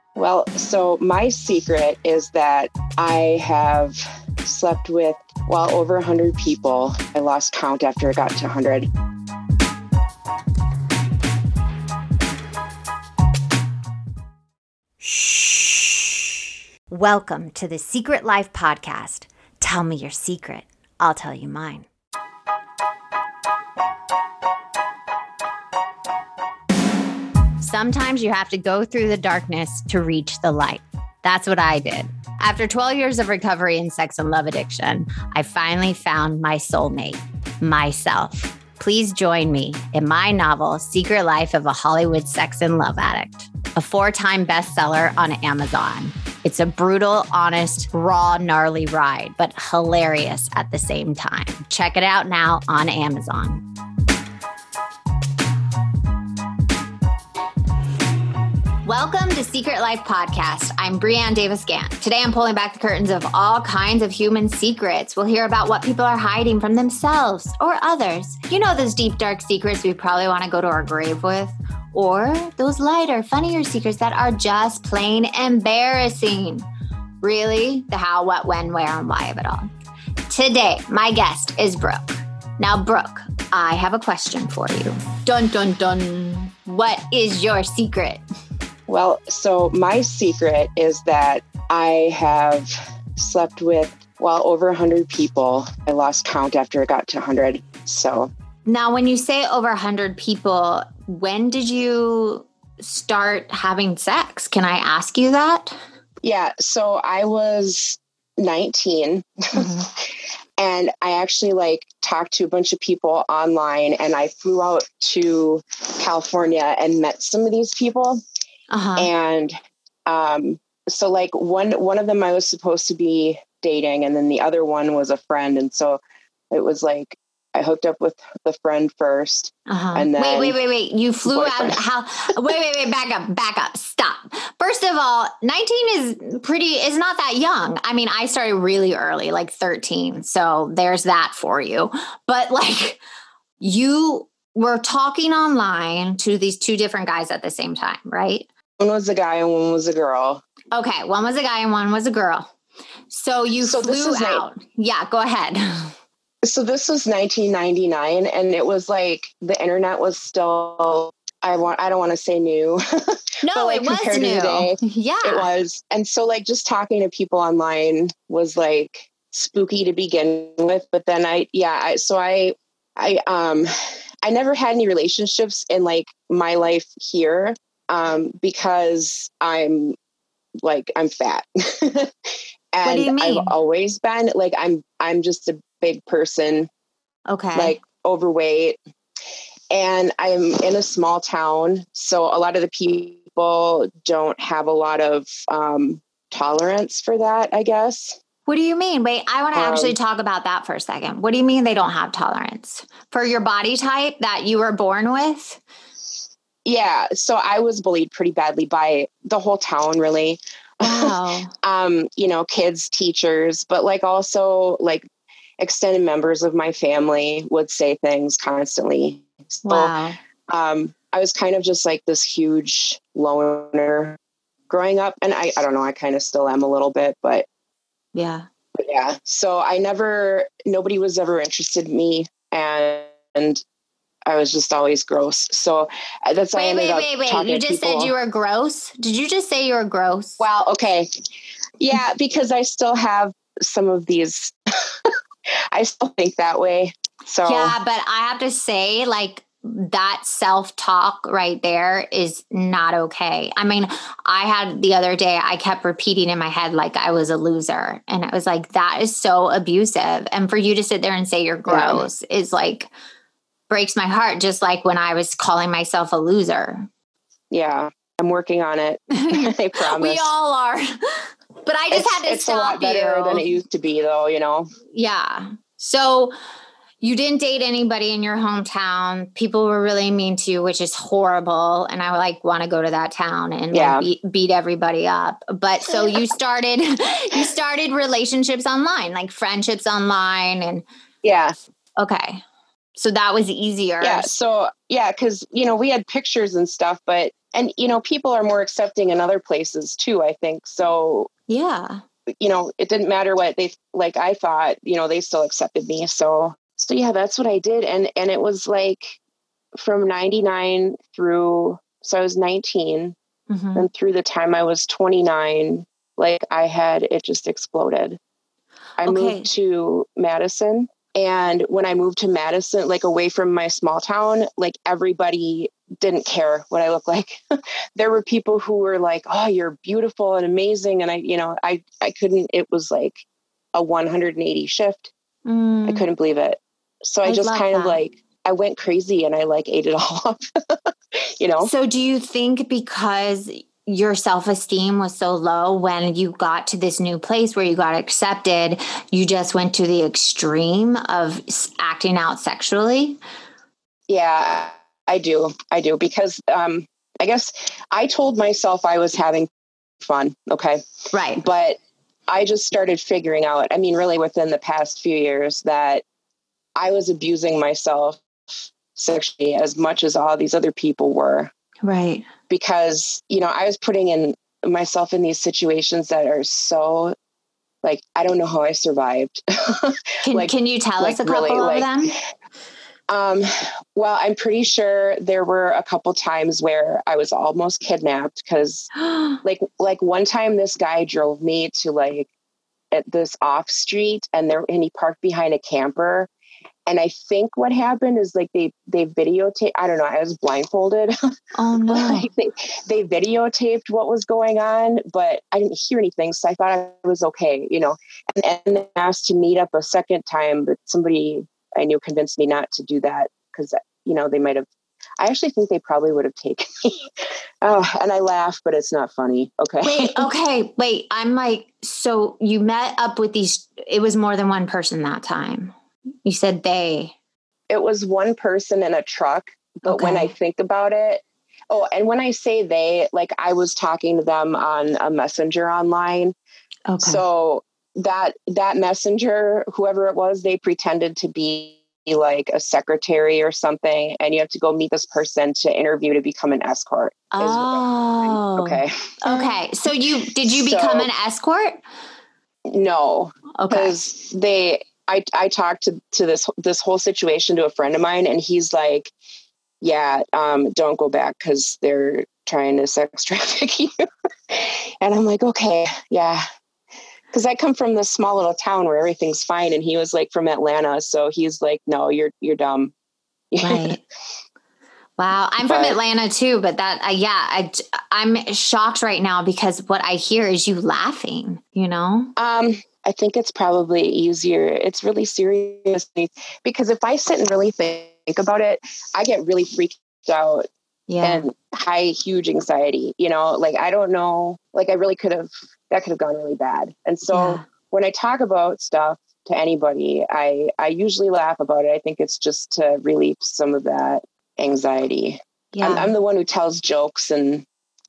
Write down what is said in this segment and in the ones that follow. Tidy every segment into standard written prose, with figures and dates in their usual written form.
Well, so my secret is that I have slept with, over 100 people. I lost count after it got to 100. Shh. Welcome to the Secret Life Podcast. Tell me your secret. I'll tell you mine. Sometimes you have to go through the darkness to reach the light. That's what I did. After 12 years of recovery in sex and love addiction, I finally found my soulmate, myself. Please join me in my novel, Secret Life of a Hollywood Sex and Love Addict, a 4-time bestseller on Amazon. It's a brutal, honest, raw, gnarly ride, but hilarious at the same time. Check it out now on Amazon. Welcome to Secret Life Podcast. I'm Brianne Davis-Gant. Today I'm pulling back the curtains of all kinds of human secrets. We'll hear about what people are hiding from themselves or others. You know those deep, dark secrets we probably want to go to our grave with? Or those lighter, funnier secrets that are just plain embarrassing. Really? The how, what, when, where, and why of it all. Today, my guest is Brooke. Now, Brooke, I have a question for you. Dun, dun, dun. What is your secret? Well, so my secret is that I have slept with, over 100 people. I lost count after it got to 100. So now, when you say over 100 people, when did you start having sex? Can I ask you that? Yeah. So I was 19 and I actually talked to a bunch of people online, and I flew out to California and met some of these people. And so one of them I was supposed to be dating, and then the other one was a friend. And so it was I hooked up with the friend first. And then wait. You flew out. Wait, back up. Stop. First of all, 19 is not that young. I mean, I started really early, 13. So there's that for you. But you were talking online to these two different guys at the same time, right? One was a guy and one was a girl. Okay. One was a guy and one was a girl. So you flew out. Yeah, go ahead. So this was 1999, and it was the internet was still, I don't want to say new. No, it was new. Today, yeah, it was. And so just talking to people online was spooky to begin with. But then I never had any relationships in my life here. Because I'm fat. And what do you mean? I've always been I'm just a big person. Okay. Overweight. And I'm in a small town. So a lot of the people don't have a lot of tolerance for that, I guess. What do you mean? Wait, I want to actually talk about that for a second. What do you mean they don't have tolerance? For your body type that you were born with? Yeah. So I was bullied pretty badly by the whole town, really. Wow. Kids, teachers, but also extended members of my family would say things constantly. So, wow. I was kind of just this huge loner growing up. And I don't know, I kind of still am a little bit, but yeah. So nobody was ever interested in me, and I was just always gross. So that's why I ended up talking You to just people. said you were gross? Did you just say you were gross? Well, okay. Yeah, because I still have some of these. I still think that way. So yeah, but I have to say, that self-talk right there is not okay. I mean, I had the other day, I kept repeating in my head I was a loser. And it was that is so abusive. And for you to sit there and say you're gross is breaks my heart, just like when I was calling myself a loser. Yeah, I'm working on it. I promise. We all are. But I just had to it's stop a lot better than it used to be, though, Yeah. So you didn't date anybody in your hometown. People were really mean to you, which is horrible. And I want to go to that town and beat everybody up. But so you started relationships online, friendships online, and yeah. Okay. So that was easier. Yeah. So, yeah, because, we had pictures and stuff, but And, people are more accepting in other places too, I think. So, yeah, it didn't matter what I thought, they still accepted me. So yeah, that's what I did. And it was like from 99 through, so I was 19 and through the time I was 29, it just exploded. I moved to Madison. And when I moved to Madison, away from my small town, everybody didn't care what I looked like. There were people who were like, "Oh, you're beautiful and amazing." And I couldn't, it was like a 180 shift. I couldn't believe it. So I just kind of I went crazy and I ate it all up, So do you think because your self-esteem was so low when you got to this new place where you got accepted, you just went to the extreme of acting out sexually? Yeah, I do because I guess I told myself I was having fun. Okay. Right. But I just started figuring out, really within the past few years, that I was abusing myself sexually as much as all these other people were. Right. Because, I was putting myself in these situations that are so I don't know how I survived. Can you tell us a couple of them? Well, I'm pretty sure there were a couple times where I was almost kidnapped because one time this guy drove me to at this off street and he parked behind a camper. And I think what happened is they videotaped, I don't know, I was blindfolded. Oh no. They videotaped what was going on, but I didn't hear anything. So I thought I was okay, and they asked to meet up a second time, but somebody I knew convinced me not to do that because, they might've, I actually think they probably would have taken me. And I laugh, but it's not funny. Okay. Wait. I'm so you met up with it was more than one person that time. You said they. It was one person in a truck, but when I think about it, and when I say they, I was talking to them on a messenger online. Okay. So that messenger, whoever it was, they pretended to be a secretary or something, and you have to go meet this person to interview to become an escort. Oh, okay. Okay. So did you become an escort? No. Okay. Because I talked to this whole situation to a friend of mine, and he's like, yeah, don't go back because they're trying to sex traffic you. And I'm like, okay, yeah. Because I come from this small little town where everything's fine. And he was from Atlanta. So he's like, no, you're dumb. Right. Wow. I'm from Atlanta too, but I'm shocked right now because what I hear is you laughing, I think it's probably easier. It's really serious because if I sit and really think about it, I get really freaked out and huge anxiety, I don't know, I really that could have gone really bad. And so when I talk about stuff to anybody, I usually laugh about it. I think it's just to relieve some of that anxiety. Yeah. I'm the one who tells jokes and,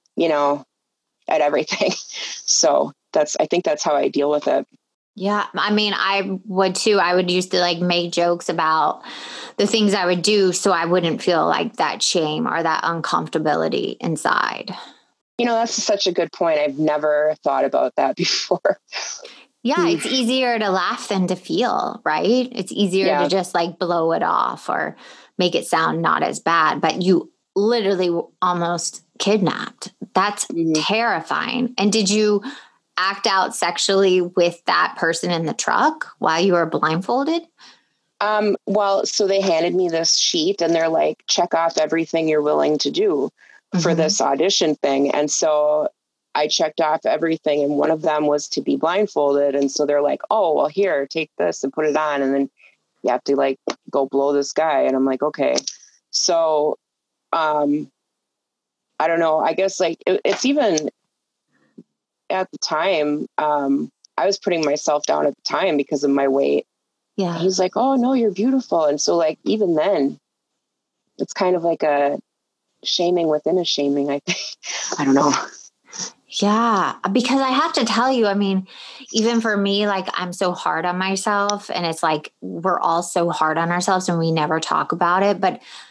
at everything. So I think that's how I deal with it. Yeah. I would too. I would used to make jokes about the things I would do so I wouldn't feel that shame or that uncomfortability inside. That's such a good point. I've never thought about that before. Yeah. It's easier to laugh than to feel, right? It's easier to just blow it off or make it sound not as bad, but you literally almost kidnapped. That's terrifying. And did you act out sexually with that person in the truck while you were blindfolded? Well, so they handed me this sheet and they're like, check off everything you're willing to do for this audition thing. And so I checked off everything. And one of them was to be blindfolded. And so they're like, oh, well, here, take this and put it on. And then you have to go blow this guy. And I'm like, okay. So, I don't know. I guess it's even at the time, I was putting myself down at the time because of my weight. Yeah. And he's like, oh no, you're beautiful. And so even then it's kind of like a shaming within a shaming, I think. I don't know. Yeah. Because I have to tell you, even for me, I'm so hard on myself and it's we're all so hard on ourselves and we never talk about it. But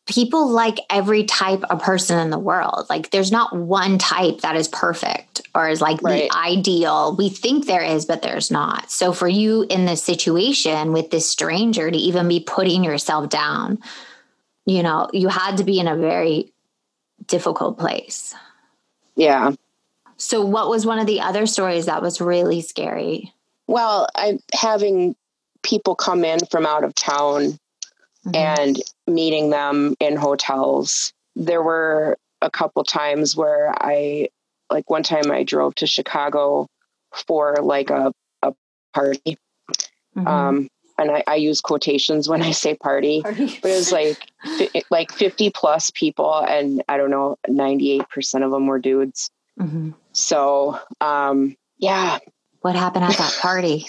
people like every type of person in the world. Like there's not one type that is perfect or is like the ideal. We think there is, but there's not. So for you in this situation with this stranger to even be putting yourself down, you know, you had to be in a very difficult place. Yeah. So what was one of the other stories that was really scary? Well, I'm having people come in from out of town and meeting them in hotels. There were a couple times where one time I drove to Chicago for like a party. And I use quotations when I say party. But it was like 50 plus people. And I don't know, 98% of them were dudes. So, yeah. What happened at that party?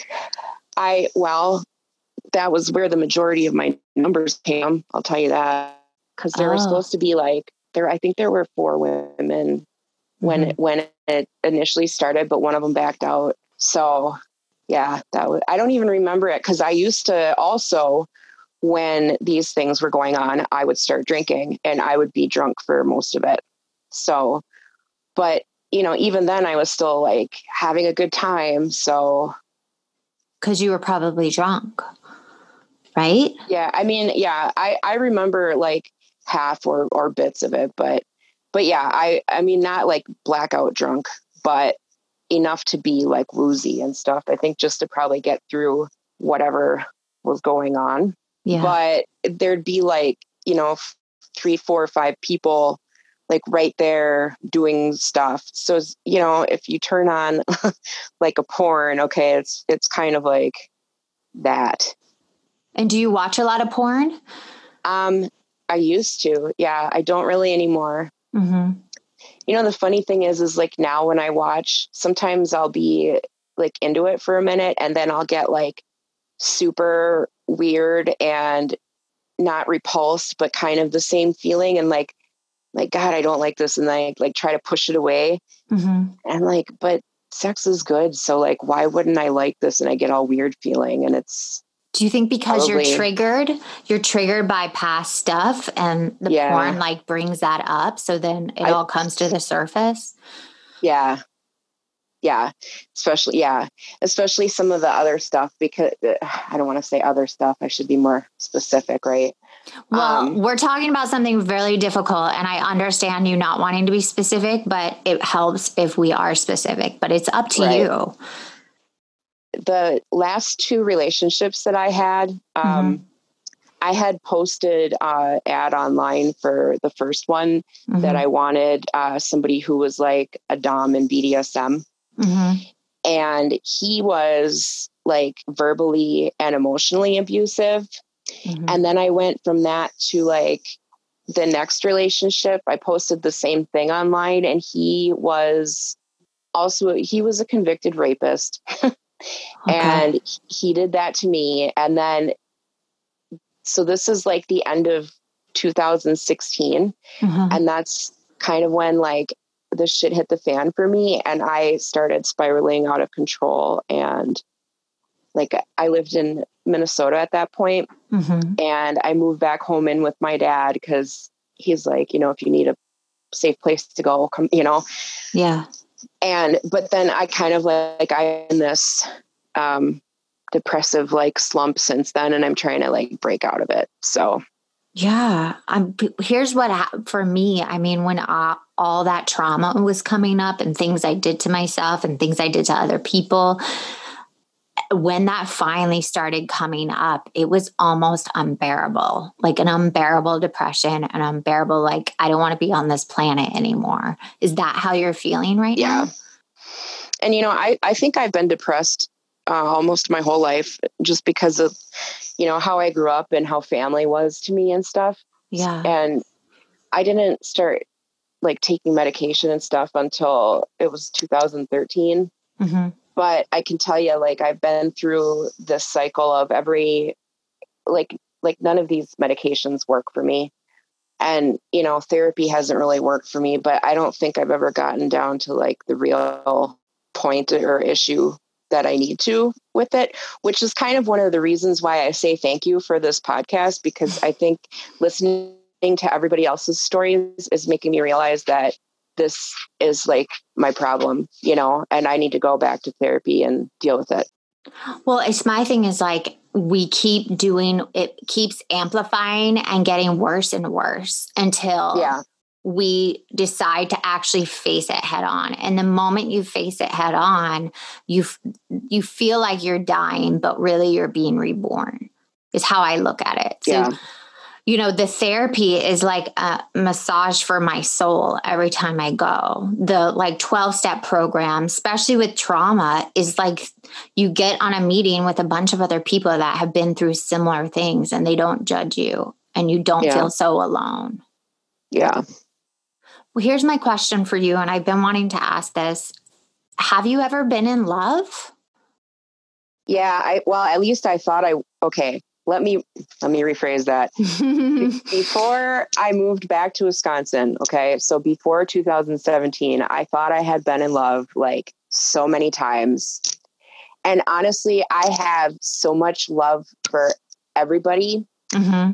That was where the majority of my numbers came. I'll tell you that, because there were supposed to be I think there were 4 women when it initially started, but one of them backed out. So yeah, I don't even remember it. 'Cause I used to also, when these things were going on, I would start drinking and I would be drunk for most of it. So, but you know, even then I was still like having a good time. So. 'Cause you were probably drunk. Right? Yeah. I mean, yeah, I remember like half or bits of it, but yeah, I mean, not like blackout drunk, but enough to be like woozy and stuff. I think just to probably get through whatever was going on. Yeah. But there'd be like, you know, 3, 4, 5 people like right there doing stuff. So, you know, if you turn on like a porn, okay, it's kind of like that. And do you watch a lot of porn? I used to. Yeah, I don't really anymore. You know, the funny thing is like now when I watch, sometimes I'll be like into it for a minute and then I'll get like super weird and not repulsed, but kind of the same feeling. And like, God, I don't like this. And I like try to push it away. And like, but sex is good. So like, why wouldn't I like this? And I get all weird feeling. And it's, do you think because you're triggered by past stuff and the porn like brings that up? So then it all comes to the surface. Yeah. Yeah. Especially some of the other stuff, because I don't want to say other stuff. I should be more specific. Right. Well, we're talking about something very difficult and I understand you not wanting to be specific, but it helps if we are specific, but it's up to you. The last 2 relationships that I had, I had posted an ad online for the first one that I wanted somebody who was like a dom in BDSM. And he was like verbally and emotionally abusive. And then I went from that to like the next relationship. I posted the same thing online and he was a convicted rapist. And he did that to me. And then, so this is like the end of 2016. And that's kind of when like the shit hit the fan for me. And I started spiraling out of control. And like, I lived in Minnesota at that point. And I moved back home in with my dad because he's like, you know, if you need a safe place to go, come, you know? Yeah. But then I kind of like, I'm in this, depressive like slump since then. And I'm trying to like break out of it. So. Yeah. Here's what for me, I mean, when all that trauma was coming up and things I did to myself and things I did to other people, when that finally started coming up, it was almost unbearable, like an unbearable depression, an unbearable, like, I don't want to be on this planet anymore. Is that how you're feeling right now? And, you know, I think I've been depressed almost my whole life just because of, you know, how I grew up and how family was to me and stuff. Yeah. And I didn't start like taking medication and stuff until it was 2013. But I can tell you, like, I've been through this cycle of every, like none of these medications work for me. And, you know, therapy hasn't really worked for me, but I don't think I've ever gotten down to like the real point or issue that I need to with it, which is kind of one of the reasons why I say thank you for this podcast, because I think listening to everybody else's stories is making me realize that this is like my problem, you know, and I need to go back to therapy and deal with it. Well, it's my thing is like, we keep doing, it keeps amplifying and getting worse and worse until we decide to actually face it head on. And the moment you face it head on, you feel like you're dying, but really you're being reborn is how I look at it. So, you know, the therapy is like a massage for my soul every time I go. The like 12-step program, especially with trauma, is like you get on a meeting with a bunch of other people that have been through similar things and they don't judge you and you don't feel so alone. Yeah. Well, here's my question for you. And I've been wanting to ask this. Have you ever been in love? Yeah. Well, at least I thought okay. Let me rephrase that. Before I moved back to Wisconsin, okay, so before 2017, I thought I had been in love like so many times. And honestly, I have so much love for everybody. Mm-hmm.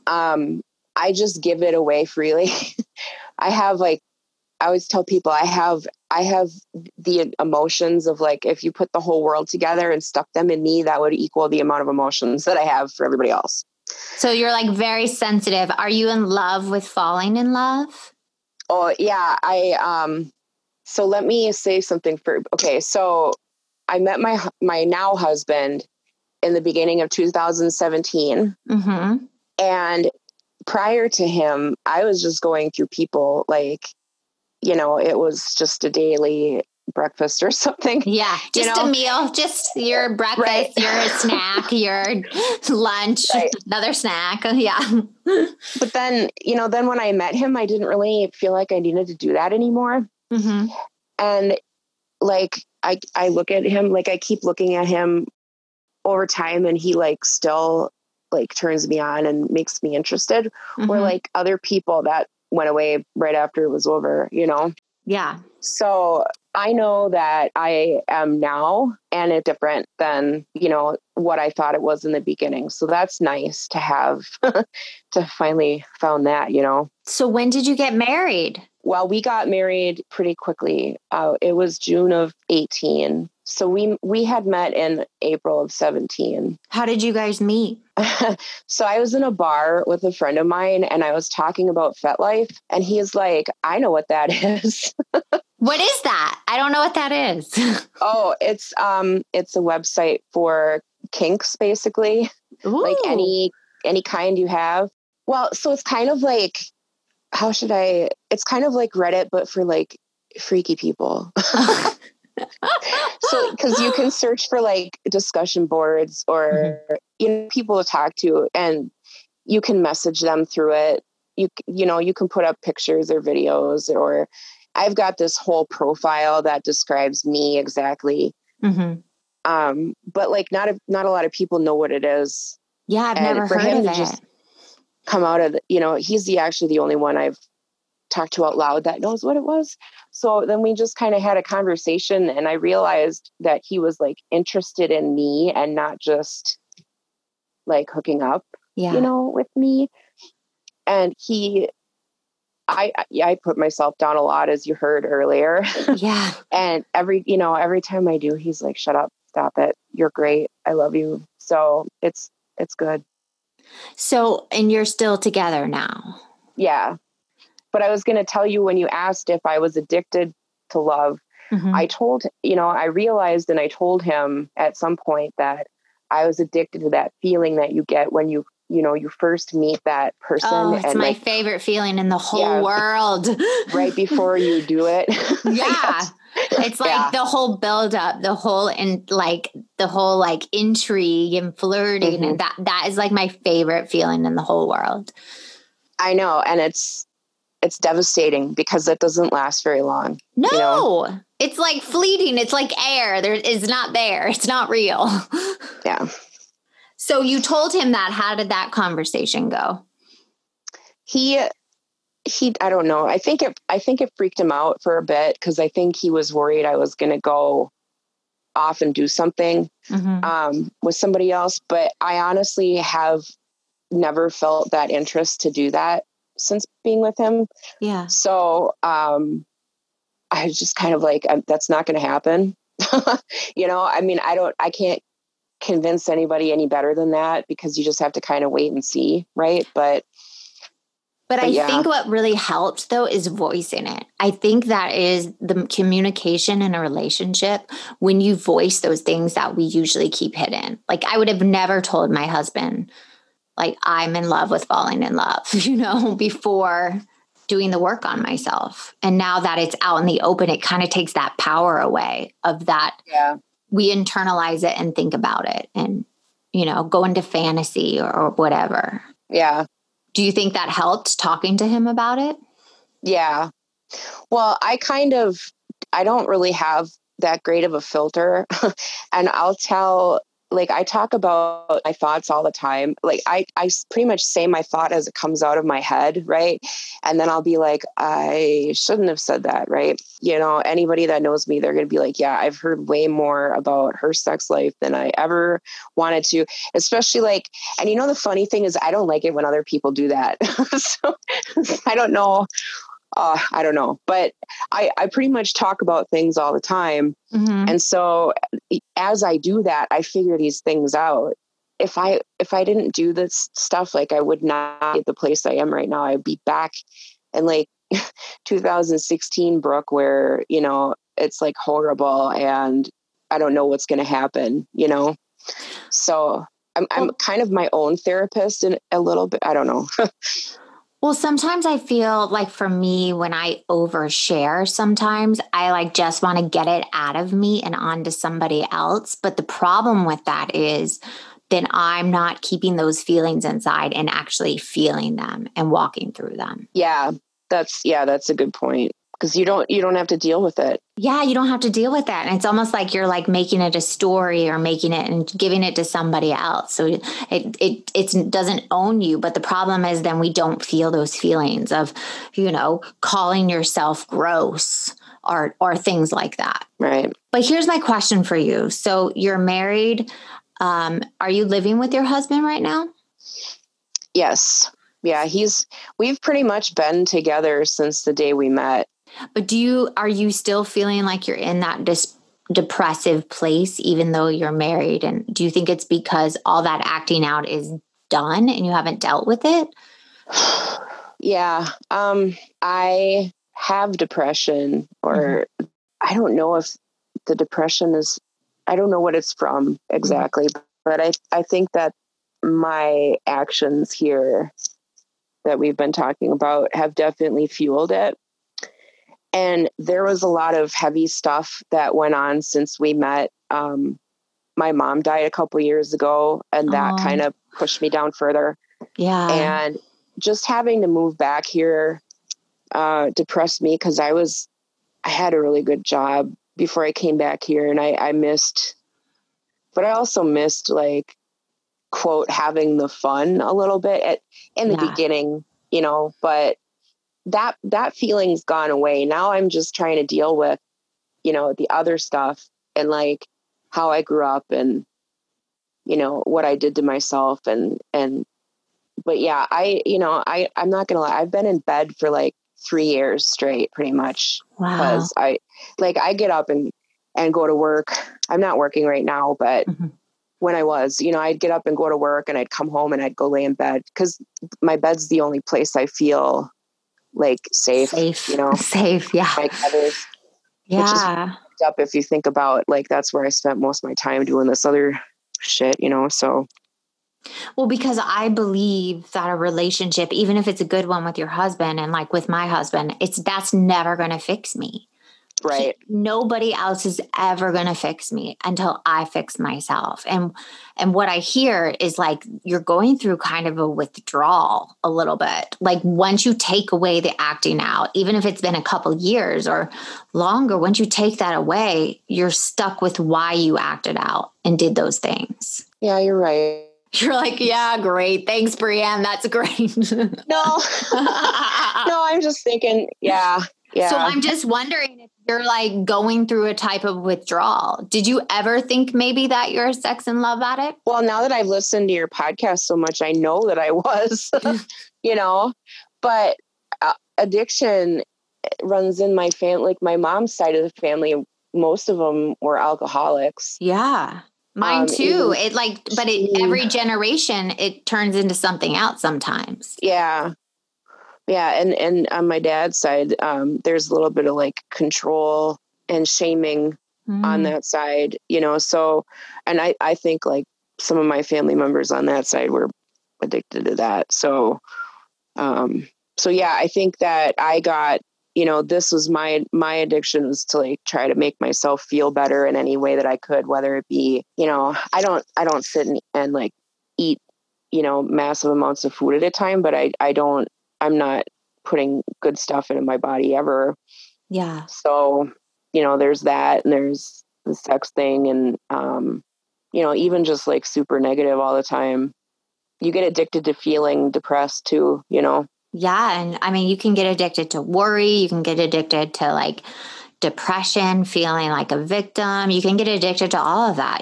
I just give it away freely. I have like, I always tell people I have the emotions of like, if you put the whole world together and stuck them in me, that would equal the amount of emotions that I have for everybody else. So you're like very sensitive. Are you in love with falling in love? Oh yeah. So let me say something okay. So I met my now husband in the beginning of 2017. Mm-hmm. And prior to him, I was just going through people like, you know, it was just a daily breakfast or something. Yeah. Just a meal, just your breakfast, your snack, your lunch, another snack. Yeah. But then, you know, then when I met him, I didn't really feel like I needed to do that anymore. Mm-hmm. And like, I look at him, like I keep looking at him over time and he like still like turns me on and makes me interested. Mm-hmm. Or like other people that went away right after it was over, you know? Yeah. So I know that I am now, and it's different than, you know, what I thought it was in the beginning. So that's nice to have, to finally found that, you know? So when did you get married? Well, we got married pretty quickly. It was June of 18. So we had met in April of 17. How did you guys meet? So I was in a bar with a friend of mine and I was talking about FetLife and he's like, I know what that is. What is that? I don't know what that is. Oh, it's a website for kinks, basically. Ooh. Like any kind you have. Well, so it's kind of like, it's kind of like Reddit, but for like freaky people. So, because you can search for like discussion boards or, you know, people to talk to and you can message them through it. You know, you can put up pictures or videos, or I've got this whole profile that describes me exactly. Mm-hmm. But like not a lot of people know what it is. Yeah. I've never heard of it. Just come out of you know, he's actually the only one I've talked to out loud that knows what it was. So then we just kind of had a conversation and I realized that he was like interested in me and not just like hooking up, you know, with me. And I put myself down a lot, as you heard earlier. Yeah. And every time I do, he's like, shut up, stop it. You're great. I love you. So it's good. So, and you're still together now? Yeah. But I was going to tell you, when you asked if I was addicted to love, I realized and I told him at some point that I was addicted to that feeling that you get when you first meet that person. Oh, it's my favorite feeling in the whole world. Right before you do it. Yeah. It's like the whole buildup, the whole intrigue and flirting. Mm-hmm. And that is like my favorite feeling in the whole world. I know. And it's devastating because it doesn't last very long. No, you know? It's like fleeting. It's like air. It's not there. It's not real. Yeah. So you told him that. How did that conversation go? He, I don't know. I think it freaked him out for a bit because I think he was worried I was going to go off and do something with somebody else. But I honestly have never felt that interest to do that. since being with him. Yeah. So, I was just kind of like, that's not going to happen. I mean, I can't convince anybody any better than that, because you just have to kind of wait and see. Right. But I think what really helped though is voicing it. I think that is the communication in a relationship, when you voice those things that we usually keep hidden. Like, I would have never told my husband, like, I'm in love with falling in love, before doing the work on myself. And now that it's out in the open, it kind of takes that power away of that. Yeah. We internalize it and think about it and, go into fantasy or whatever. Yeah. Do you think that helped, talking to him about it? Yeah. Well, I don't really have that great of a filter. And I'll tell, like, I talk about my thoughts all the time. Like, I pretty much say my thought as it comes out of my head. Right. And then I'll be like, I shouldn't have said that. Right. Anybody that knows me, they're going to be like, yeah, I've heard way more about her sex life than I ever wanted to, especially like, and the funny thing is, I don't like it when other people do that. So I don't know. I don't know, but I pretty much talk about things all the time. Mm-hmm. And so as I do that, I figure these things out. If I didn't do this stuff, like, I would not be at the place I am right now. I'd be back in like 2016 Brooke, where, it's like horrible and I don't know what's going to happen, So I'm kind of my own therapist in a little bit. I don't know. Well, sometimes I feel like, for me, when I overshare, sometimes I just want to get it out of me and onto somebody else. But the problem with that is then I'm not keeping those feelings inside and actually feeling them and walking through them. Yeah, that's a good point. Because you don't have to deal with it. Yeah, you don't have to deal with that. And it's almost like you're like making it a story or making it and giving it to somebody else. So it doesn't own you. But the problem is then we don't feel those feelings of, calling yourself gross or things like that. Right. But here's my question for you. So you're married. Are you living with your husband right now? Yes. Yeah, we've pretty much been together since the day we met. But are you still feeling like you're in that depressive place, even though you're married? And do you think it's because all that acting out is done and you haven't dealt with it? Yeah. I have depression, or I don't know if the depression is, I don't know what it's from exactly, but I think that my actions here that we've been talking about have definitely fueled it. And there was a lot of heavy stuff that went on since we met. My mom died a couple years ago, and that kind of pushed me down further. Yeah. And just having to move back here depressed me, because I had a really good job before I came back here, and I missed, but I also missed, like, quote, having the fun a little bit in the beginning, but that feeling's gone away. Now I'm just trying to deal with, the other stuff, and like how I grew up, and, what I did to myself. But yeah, I'm not gonna lie. I've been in bed for like 3 years straight, pretty much. Wow. Because I get up and go to work. I'm not working right now, but when I was, I'd get up and go to work, and I'd come home and I'd go lay in bed, because my bed's the only place I feel like safe. Safe. Yeah. Like others. Yeah. Which is fucked up if you think about, like, that's where I spent most of my time doing this other shit, so. Well, because I believe that a relationship, even if it's a good one with your husband, and like with my husband, that's never going to fix me. Right. Nobody else is ever going to fix me until I fix myself. And what I hear is like, you're going through kind of a withdrawal a little bit. Like, once you take away the acting out, even if it's been a couple years or longer, once you take that away, you're stuck with why you acted out and did those things. Yeah, you're right. You're like, yeah, great. Thanks, Brianne. That's great. No, I'm just thinking, yeah. So I'm just wondering if you're like going through a type of withdrawal. Did you ever think maybe that you're a sex and love addict? Well, now that I've listened to your podcast so much, I know that I was, but addiction runs in my family. Like my mom's side of the family, most of them were alcoholics. Yeah. Mine too. Every generation, it turns into something else sometimes. Yeah. Yeah. And on my dad's side, there's a little bit of like control and shaming on that side, so, and I think like some of my family members on that side were addicted to that. So yeah, I think that I got, this was my addiction was to like try to make myself feel better in any way that I could, whether it be, I don't sit and like eat, massive amounts of food at a time, but I'm not putting good stuff into my body ever. Yeah. So, there's that, and there's the sex thing, and, even just like super negative all the time. You get addicted to feeling depressed too, Yeah. And I mean, you can get addicted to worry. You can get addicted to like depression, feeling like a victim. You can get addicted to all of that.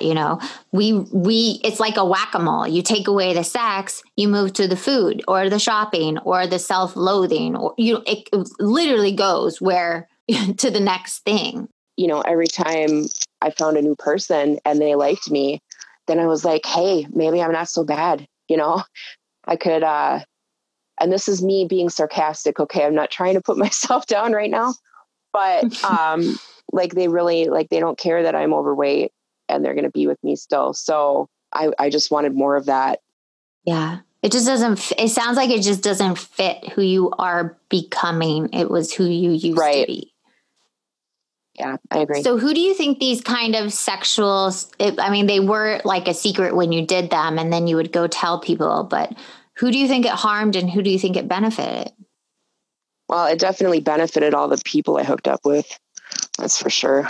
It's like a whack-a-mole. You take away the sex, you move to the food or the shopping or the self-loathing, or, it literally goes to the next thing. Every time I found a new person and they liked me, then I was like, hey, maybe I'm not so bad. I could, and this is me being sarcastic. Okay. I'm not trying to put myself down right now, but, like they really, like, they don't care that I'm overweight and they're going to be with me still. So I just wanted more of that. Yeah. It just doesn't, it sounds like it just doesn't fit who you are becoming. It was who you used to be. Yeah, I agree. So who do you think these kind of they were like a secret when you did them and then you would go tell people, but who do you think it harmed and who do you think it benefited? Well, it definitely benefited all the people I hooked up with. That's for sure.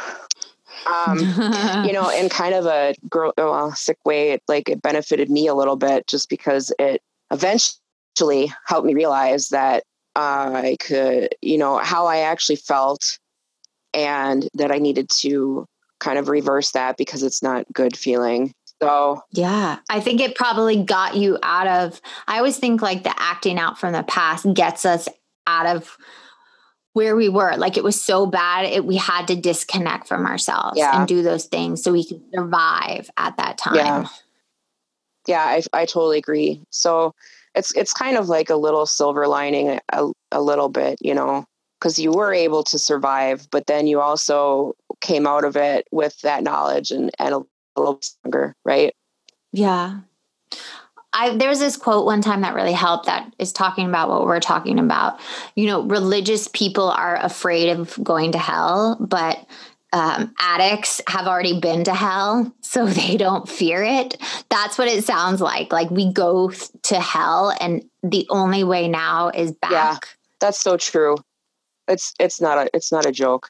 In kind of a sick way, it benefited me a little bit just because it eventually helped me realize that I could, how I actually felt, and that I needed to kind of reverse that because it's not good feeling. So yeah, I think it probably got you out of, I always think like the acting out from the past gets us out of where we were. Like it was so bad. We had to disconnect from ourselves and do those things so we could survive at that time. Yeah, I totally agree. So it's kind of like a little silver lining, a little bit, because you were able to survive, but then you also came out of it with that knowledge and a little stronger, right? Yeah. There's this quote one time that really helped that is talking about what we're talking about. Religious people are afraid of going to hell, but addicts have already been to hell, so they don't fear it. That's what it sounds like. Like we go to hell and the only way now is back. Yeah, that's so true. It's not a joke.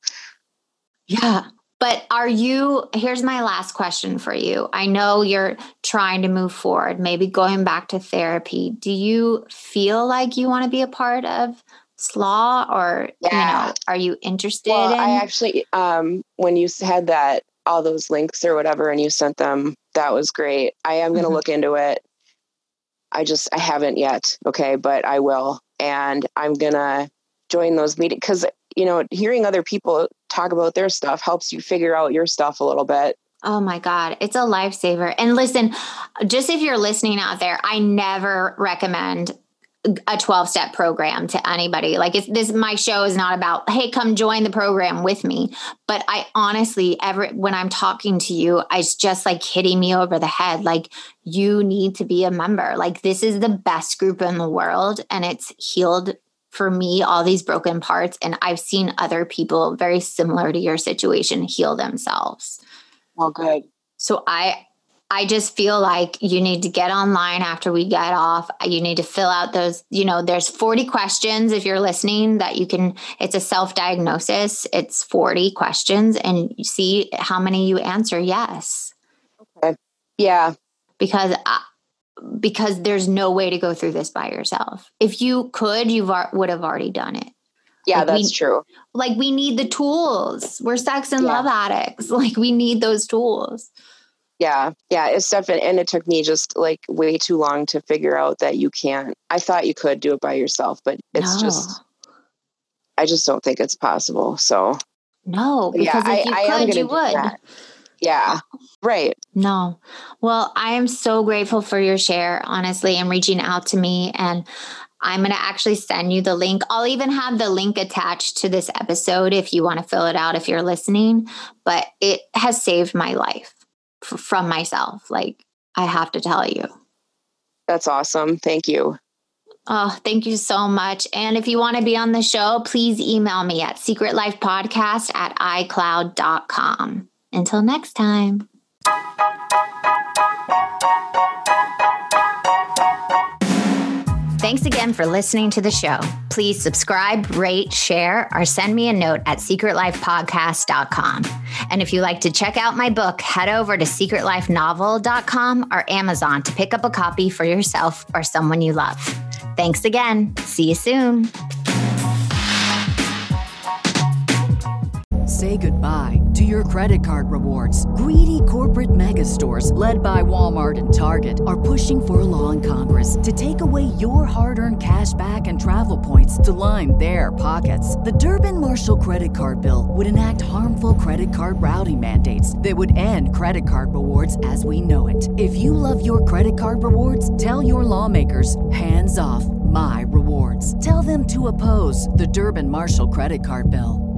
Yeah. But here's my last question for you. I know you're trying to move forward, maybe going back to therapy. Do you feel like you want to be a part of SLAW or, are you interested in? I actually, when you had all those links or whatever, and you sent them, that was great. I am going to look into it. I haven't yet. Okay. But I will. And I'm going to join those meetings because, hearing other people talk about their stuff helps you figure out your stuff a little bit. Oh my God. It's a lifesaver. And listen, just if you're listening out there, I never recommend a 12-step program to anybody. Like my show is not about, hey, come join the program with me. But I honestly, when I'm talking to you, it's just like hitting me over the head. Like you need to be a member. Like this is the best group in the world. And it's healed for me, all these broken parts. And I've seen other people very similar to your situation heal themselves. Well, good. So I just feel like you need to get online after we get off. You need to fill out those, there's 40 questions if you're listening that it's a self-diagnosis. It's 40 questions and you see how many you answer yes. Okay. Yeah. Because there's no way to go through this by yourself. If you could, would have already done it. Yeah, that's true. Like we need the tools. We're sex and love addicts. Like we need those tools. Yeah. It's definitely, and it took me just like way too long to figure out that you can't. I thought you could do it by yourself, but it's I just don't think it's possible. So no, because if you could, you would. Yeah. Right. No. Well, I am so grateful for your share, honestly, and reaching out to me. And I'm going to actually send you the link. I'll even have the link attached to this episode if you want to fill it out if you're listening. But it has saved my life from myself. Like, I have to tell you. That's awesome. Thank you. Oh, thank you so much. And if you want to be on the show, please email me at secretlifepodcast@icloud.com. Until next time. Thanks again for listening to the show. Please subscribe, rate, share, or send me a note at secretlifepodcast.com. And if you like to check out my book, head over to secretlifenovel.com or Amazon to pick up a copy for yourself or someone you love. Thanks again. See you soon. Say goodbye to your credit card rewards. Greedy corporate mega stores, led by Walmart and Target, are pushing for a law in Congress to take away your hard-earned cash back and travel points to line their pockets. The Durbin-Marshall credit card bill would enact harmful credit card routing mandates that would end credit card rewards as we know it. If you love your credit card rewards, tell your lawmakers, hands off my rewards. Tell them to oppose the Durbin-Marshall credit card bill.